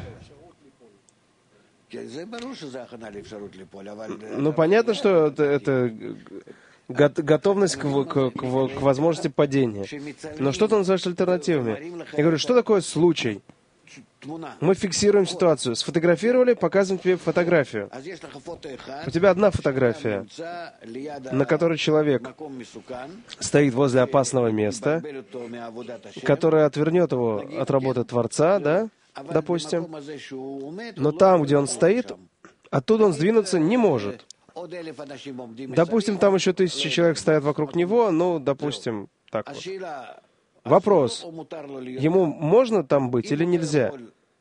Ну, понятно, что это, это готовность к, к, к, к возможности падения. Но что ты называешь альтернативами? Я говорю, что такое случай? Мы фиксируем ситуацию. Сфотографировали, показываем тебе фотографию. У тебя одна фотография, на которой человек стоит возле опасного места, которое отвернет его от работы Творца, да, допустим. Но там, где он стоит, оттуда он сдвинуться не может. Допустим, там еще тысячи человек стоят вокруг него, ну, допустим, так вот. Вопрос, ему можно там быть или нельзя?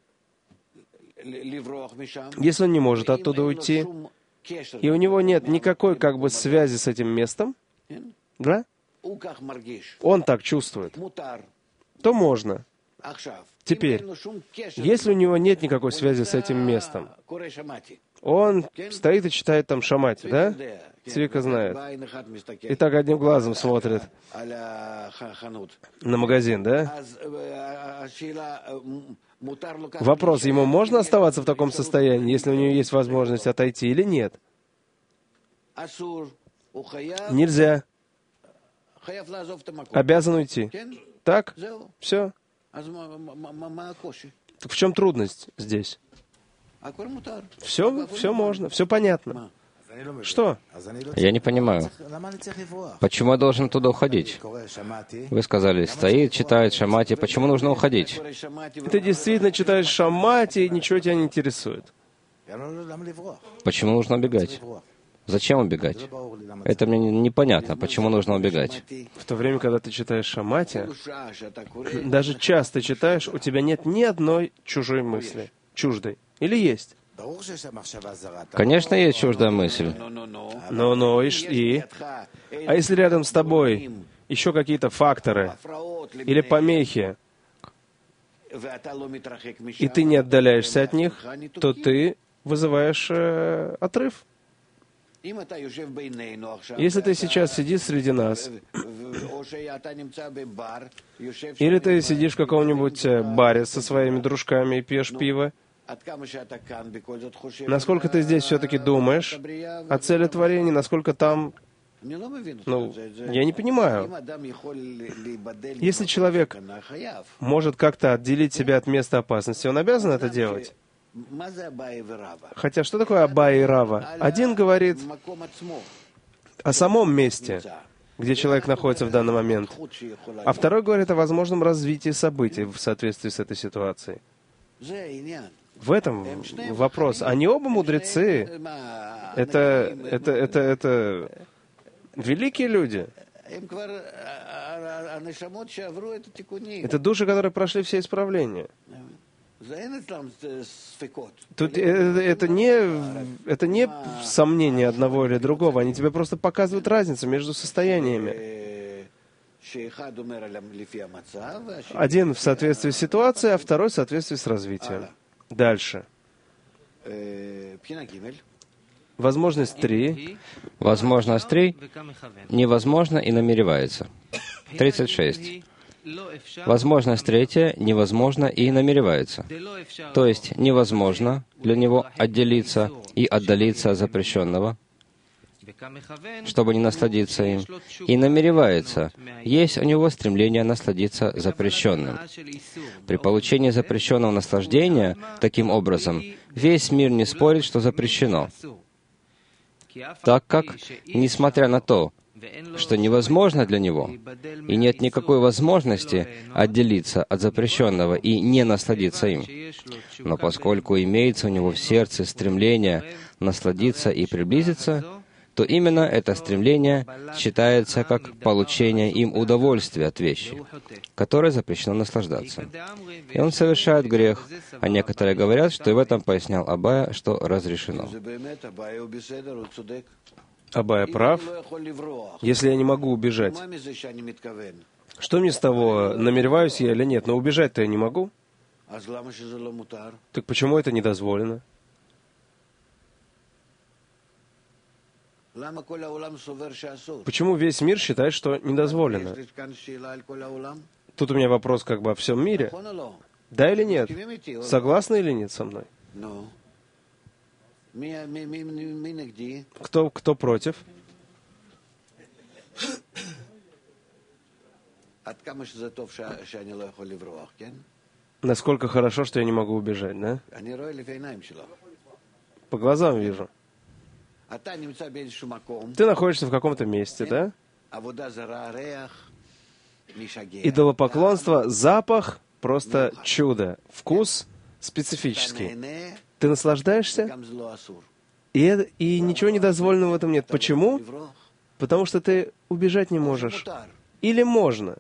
Если он не может оттуда уйти, и у него нет никакой как бы связи с этим местом, да? Он так чувствует. то можно. Теперь, если у него нет никакой связи с этим местом, он стоит и читает там Шамати, да? Цвика знает. И так одним глазом смотрит на магазин, да? Вопрос, ему можно оставаться в таком состоянии, если у него есть возможность отойти или нет? Нельзя. Обязан уйти. Так? Все. Так в чем трудность здесь? Все, все можно, все понятно. Что? Я не понимаю. Почему я должен туда уходить? Вы сказали, стоит, читает Шамати. Почему нужно уходить? Ты действительно читаешь Шамати, и ничего тебя не интересует. Почему нужно убегать? Зачем убегать? Это мне непонятно. Почему нужно убегать? В то время, когда ты читаешь Шамати, даже часто читаешь, у тебя нет ни одной чужой мысли. Чуждой. Или есть? Конечно, есть чуждая мысль. Но, но, и, и? А если рядом с тобой еще какие-то факторы или помехи, и ты не отдаляешься от них, то ты вызываешь э, отрыв. Если ты сейчас сидишь среди нас, или ты сидишь в каком-нибудь баре со своими дружками и пьешь пиво, насколько ты здесь все-таки думаешь о цели творения, насколько там... Ну, я не понимаю. Если человек может как-то отделить себя от места опасности, он обязан это делать. Хотя, что такое Абая и Рава? Один говорит о самом месте, где человек находится в данный момент, а второй говорит о возможном развитии событий в соответствии с этой ситуацией. В этом вопрос. Они оба мудрецы. Это, это, это, это великие люди. Это души, которые прошли все исправления. Тут это, это, не, это не сомнение одного или другого. Они тебе просто показывают разницу между состояниями. Один в соответствии с ситуацией, а второй в соответствии с развитием. Дальше. Возможность три. Возможность три невозможно и намеревается. тридцать шесть. Возможность третья невозможно и намеревается. То есть невозможно для него отделиться и отдалиться от запрещенного, чтобы не насладиться им, и намеревается. Есть у него стремление насладиться запрещенным. При получении запрещенного наслаждения, таким образом, весь мир не спорит, что запрещено, так как, несмотря на то, что невозможно для него, и нет никакой возможности отделиться от запрещенного и не насладиться им. Но поскольку имеется у него в сердце стремление насладиться и приблизиться, то именно это стремление считается как получение им удовольствия от вещи, которой запрещено наслаждаться. И он совершает грех, а некоторые говорят, что и в этом пояснял Абая, что разрешено. Абая прав. Если я не могу убежать, что мне с того, намереваюсь я или нет? Но убежать-то я не могу. Так почему это не дозволено? Почему весь мир считает, что недозволено? Тут у меня вопрос как бы о всем мире. Да или нет? Согласны или нет со мной? Кто, кто против? Насколько хорошо, что я не могу убежать, да? По глазам вижу. Ты находишься в каком-то месте, да? Идолопоклонство, запах, просто чудо. Вкус специфический. Ты наслаждаешься? И, и ничего недозволенного в этом нет. Почему? Потому что ты убежать не можешь. Или можно?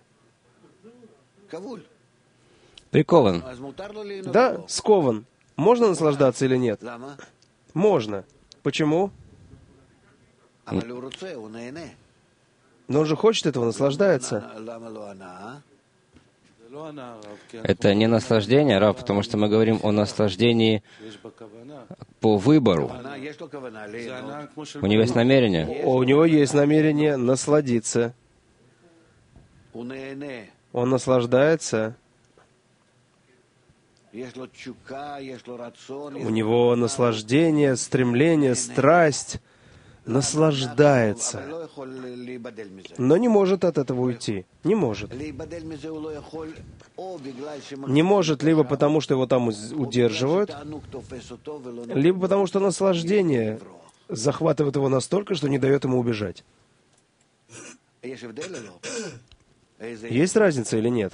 Прикован. Да, скован. Можно наслаждаться или нет? Можно. Почему? Но он же хочет этого, наслаждается. Это не наслаждение, Рав, потому что мы говорим о наслаждении по выбору. У него есть намерение. У него есть намерение насладиться. Он наслаждается. У него наслаждение, стремление, страсть. Наслаждается. Но не может от этого уйти. Не может. Не может либо потому, что его там удерживают, либо потому, что наслаждение захватывает его настолько, что не дает ему убежать. Есть разница или нет?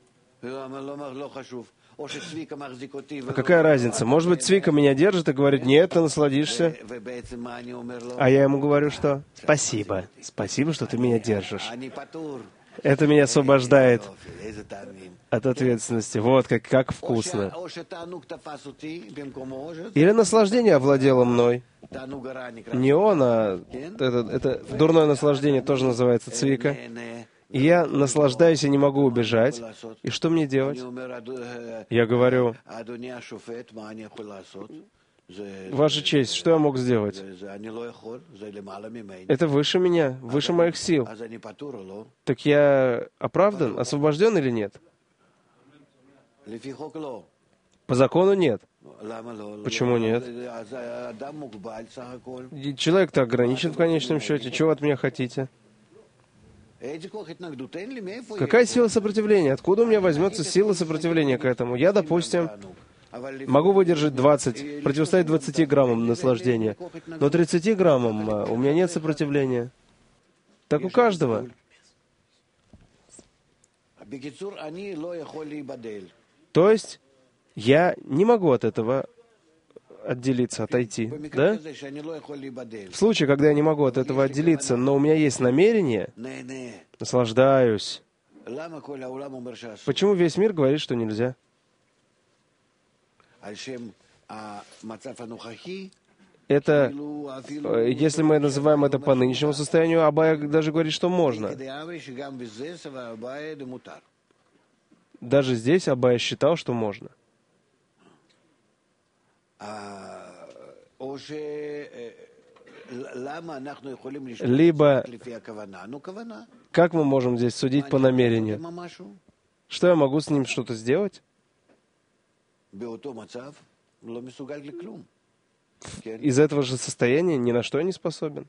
А какая разница? Может быть, Цвика меня держит и говорит: нет, ты насладишься. А я ему говорю, что? Спасибо. Спасибо, что ты меня держишь. Это меня освобождает от ответственности. Вот как, как вкусно. Или наслаждение овладело мной. Не он, а это, это дурное наслаждение тоже называется Цвика. И я наслаждаюсь и не могу убежать. И что мне делать? Я говорю: Ваша честь, что я мог сделать? Это выше меня, выше моих сил. Так я оправдан, освобожден или нет? По закону нет. Почему нет? Человек-то ограничен в конечном счете. Чего вы от меня хотите? Какая сила сопротивления? Откуда у меня возьмется сила сопротивления к этому? Я, допустим, могу выдержать двадцать, противостоять двадцати граммам наслаждения, но тридцати граммам у меня нет сопротивления. Так у каждого. То есть я не могу от этого отделиться, отойти, да? В случае, когда я не могу от этого отделиться, но у меня есть намерение, наслаждаюсь. Почему весь мир говорит, что нельзя? Это, если мы называем это по нынешнему состоянию, Абая даже говорит, что можно. Даже здесь Абая считал, что можно. Либо, как мы можем здесь судить по намерению? Что я могу с ним что-то сделать? Из этого же состояния ни на что я не способен.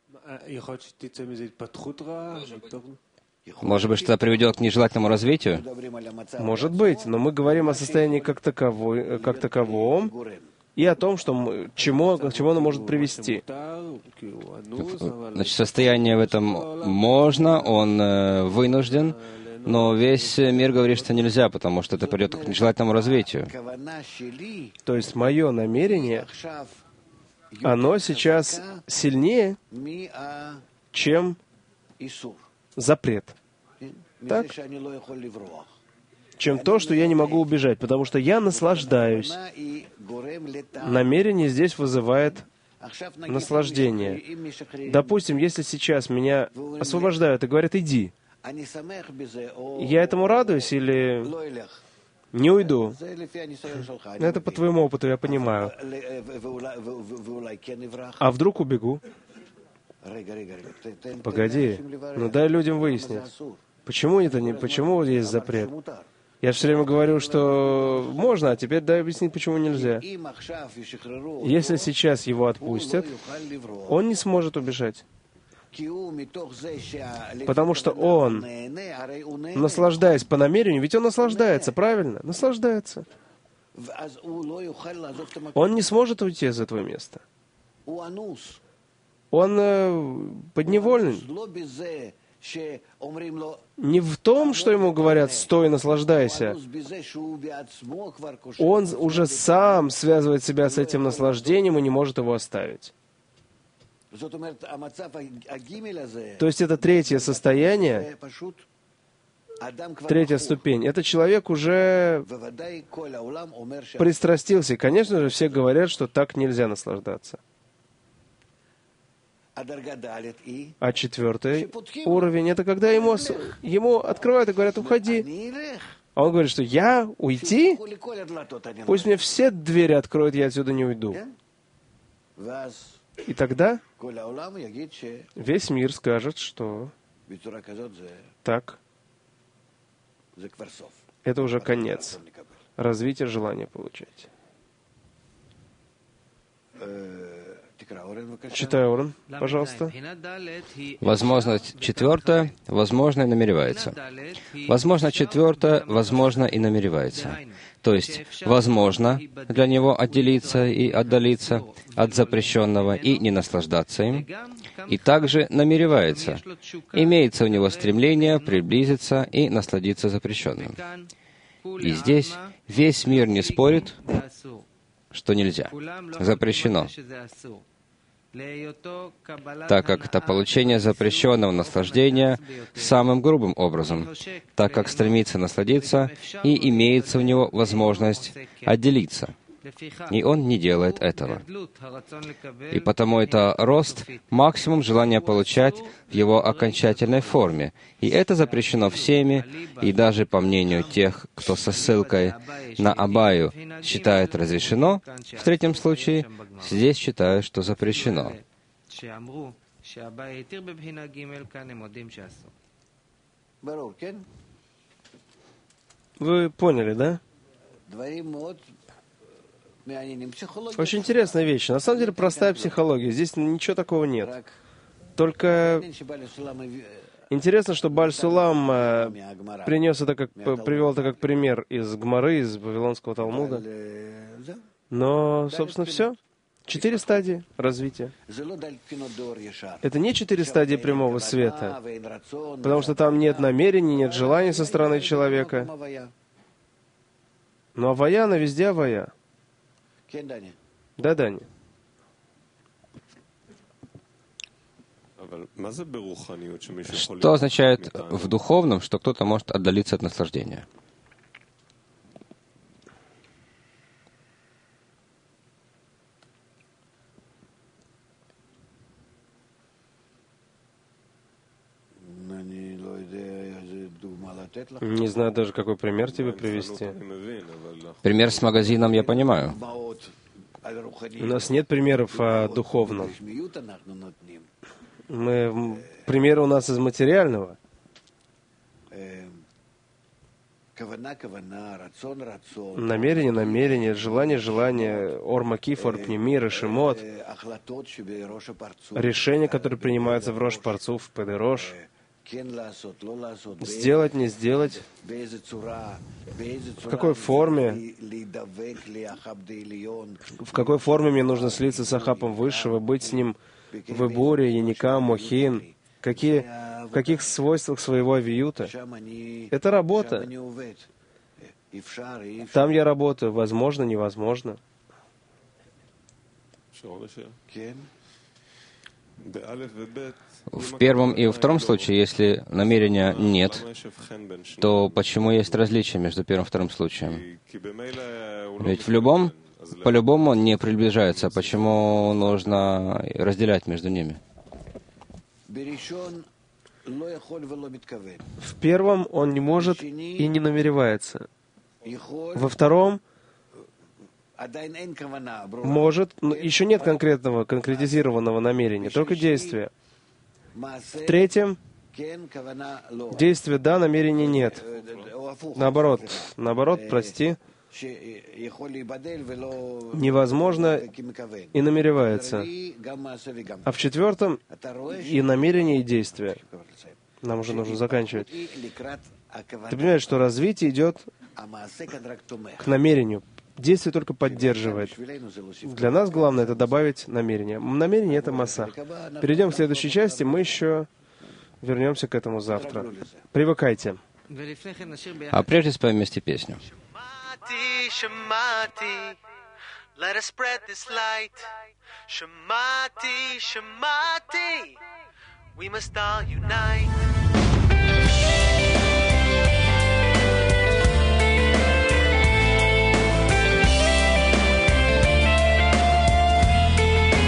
Может быть, что-то приведет к нежелательному развитию? Может быть, но мы говорим о состоянии как, таковой, как таковом и о том, что, чему, к чему оно может привести. Значит, состояние в этом можно, он э, вынужден, но весь мир говорит, что нельзя, потому что это приведет к нежелательному развитию. То есть мое намерение, оно сейчас сильнее, чем запрет. Так? Чем то, что я не могу убежать, потому что я наслаждаюсь. Намерение здесь вызывает наслаждение. Допустим, если сейчас меня освобождают и говорят: иди, я этому радуюсь или не уйду? Это по твоему опыту, я понимаю. А вдруг убегу? Погоди, ну дай людям выяснить. Почему это не, почему есть запрет? Я все время говорю, что можно, а теперь дай объяснить, почему нельзя. Если сейчас его отпустят, он не сможет убежать. Потому что он, наслаждаясь по намерению, ведь он наслаждается, правильно? Наслаждается. Он не сможет уйти из этого места. Он э, подневолен. Не в том, что ему говорят: стой, наслаждайся. Он уже сам связывает себя с этим наслаждением и не может его оставить. То есть это третье состояние, третья ступень. Это человек уже пристрастился. И, конечно же, все говорят, что так нельзя наслаждаться. А четвертый уровень — это когда ему, ему открывают и говорят: уходи. А он говорит, что я уйти? Пусть мне все двери откроют, я отсюда не уйду. И тогда весь мир скажет, что так, это уже конец развития желания получать. Читай, Орен, пожалуйста. Возможность четвертая, возможно, и намеревается. Возможно, четвертое, возможно, и намеревается. То есть, возможно для него отделиться и отдалиться от запрещенного и не наслаждаться им, и также намеревается. Имеется у него стремление приблизиться и насладиться запрещенным. И здесь весь мир не спорит, что нельзя, запрещено, так как это получение запрещенного наслаждения самым грубым образом, так как стремится насладиться и имеется у него возможность отделиться. И он не делает этого. И потому это рост, максимум желания получать в его окончательной форме. И это запрещено всеми, и даже по мнению тех, кто со ссылкой на Абаю считает разрешено, в третьем случае здесь считают, что запрещено. Вы поняли, да? Очень интересная вещь. На самом деле простая психология. Здесь ничего такого нет. Только интересно, что Бааль Сулам принес это как, привел это как пример из Гмары, из Вавилонского Талмуда. Но, собственно, все. Четыре стадии развития. Это не четыре стадии прямого света, потому что там нет намерений, нет желаний со стороны человека. Но авая, она везде авая. Да, Даня. Что означает в духовном, что кто-то может отдалиться от наслаждения? Не знаю даже, какой пример тебе привести. Пример с магазином я понимаю. У нас нет примеров о духовном. Мы, примеры у нас из материального. Намерение, намерение, желание, желание, орма кифор, пнеми, решимот. Решения, которые принимаются в Рош Парцуф, в Педерош. Сделать, не сделать, в какой форме, в какой форме мне нужно слиться с Ахапом Высшего, быть с ним в Ибуре, Яникам, Мохин, какие, в каких свойствах своего авиюта. Это работа. Там я работаю, возможно, невозможно. В первом и во втором случае, если намерения нет, то почему есть различие между первым и вторым случаем? Ведь в любом, по-любому он не приближается. Почему нужно разделять между ними? В первом он не может и не намеревается. Во втором может, но еще нет конкретного, конкретизированного намерения, только действия. В третьем действия да, намерения нет. Наоборот, наоборот, прости, невозможно и намеревается. А в четвертом и намерение, и действия. Нам уже нужно заканчивать. Ты понимаешь, что развитие идет к намерению. Действие только поддерживает. Для нас главное — это добавить намерение. Намерение — это масса. Перейдем к следующей части, мы еще вернемся к этому завтра. Привыкайте. А прежде споем вместе песню.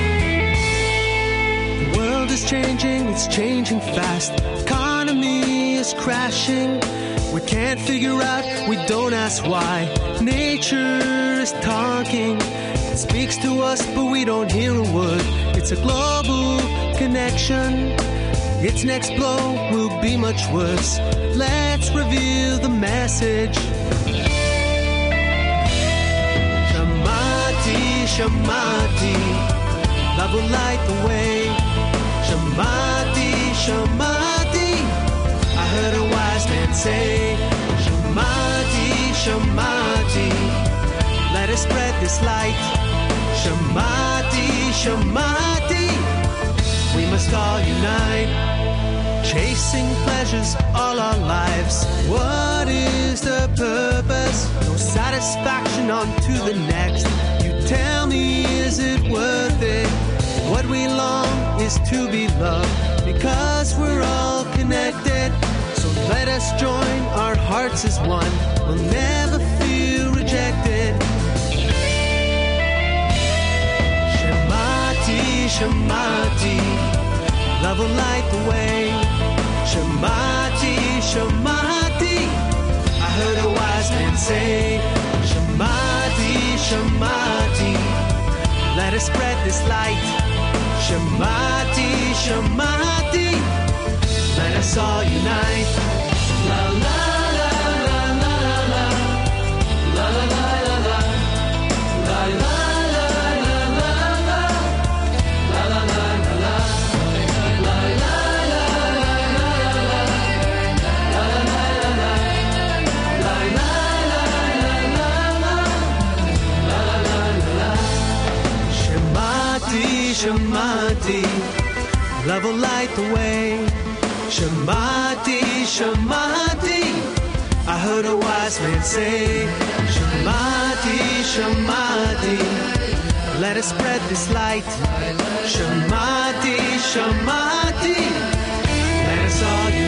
Changing, it's changing fast. Economy is crashing. We can't figure out, we don't ask why. Nature is talking. It speaks to us, but we don't hear a word. It's a global connection. Its next blow will be much worse. Let's reveal the message. Shamati, Shamati, love will light the way. Shamati, Shamati, I heard a wise man say. Shamati, Shamati, let us spread this light. Shamati, Shamati, we must all unite. Chasing pleasures all our lives. What is the purpose? No satisfaction on to the next. You tell me, is it worth it? What we long is to be loved, because we're all connected. So let us join our hearts as one. We'll never feel rejected. Shamati, Shamati, love will light the way. Shamati, Shamati, I heard a wise man say. Shamati, Shamati, let us spread this light. Shamati, Shamati, let us all unite. La la la la la la la la la la la la la la. Shamati, love will light the way. Shamati, Shamati, I heard a wise man say. Shamati, Shamati, let us spread this light. Shamati, Shamati, let us all